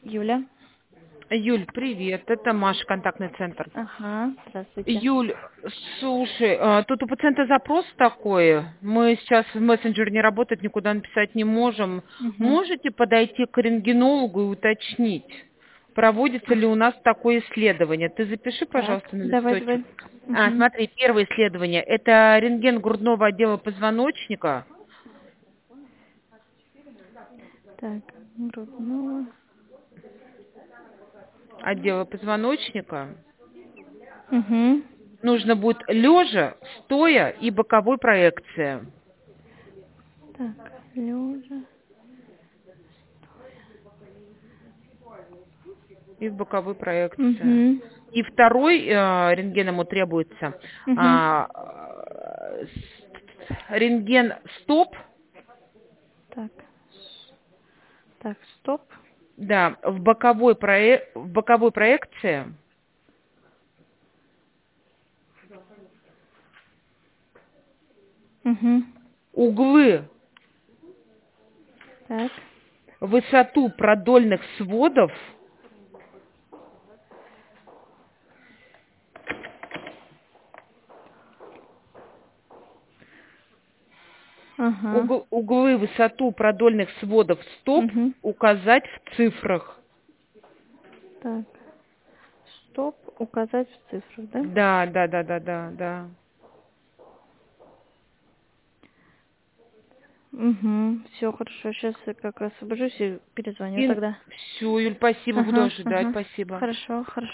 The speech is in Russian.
Юля. Юль, привет, это Маша, контактный центр. Ага, здравствуйте. Юль, слушай, тут у пациента запрос такой, мы сейчас в мессенджере не работать, никуда написать не можем. Угу. Можете подойти к рентгенологу и уточнить, проводится ли у нас такое исследование? Ты запиши, Так, пожалуйста, на давай. листочек. Угу. Смотри, первое исследование, это рентген грудного отдела позвоночника. Так, грудного. Отдела позвоночника. Угу. Нужно будет лежа, стоя и боковой проекция. Так, лежа. И в боковой проекции. Угу. И второй рентген ему требуется. Угу. а, Рентген стоп, Так. Так, стоп. да, в боковой проекции Угу. углы, Так. высоту продольных сводов Ага. углы, высоту продольных сводов стоп Угу. указать в цифрах. Так. Стоп. Указать в цифрах, да? Да. Угу. Все хорошо. Сейчас я как освобожусь и перезвоню И тогда. все, Юль, спасибо, буду ожидать, Ага. спасибо. Хорошо.